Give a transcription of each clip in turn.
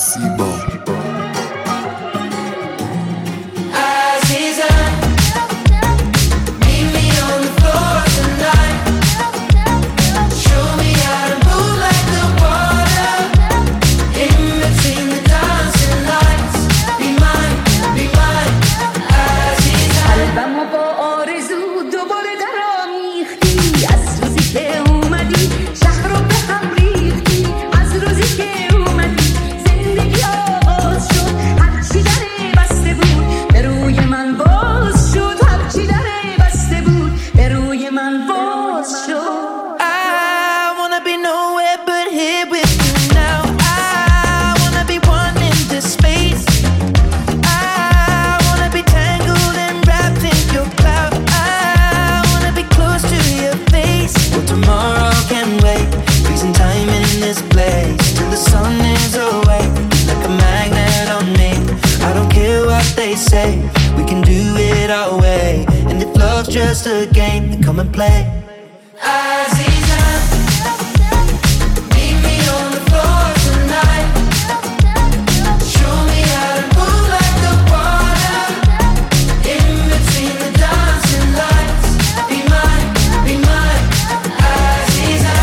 سیبا. We can do it our way, and if love's just a game, then come and play. Aziza, meet me on the floor tonight. Show me how to move like the water in between the dancing lights. Be mine, Aziza.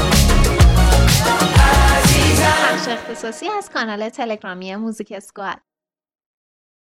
اختصاصی از کانال تلگرامی موزیک اسکواد.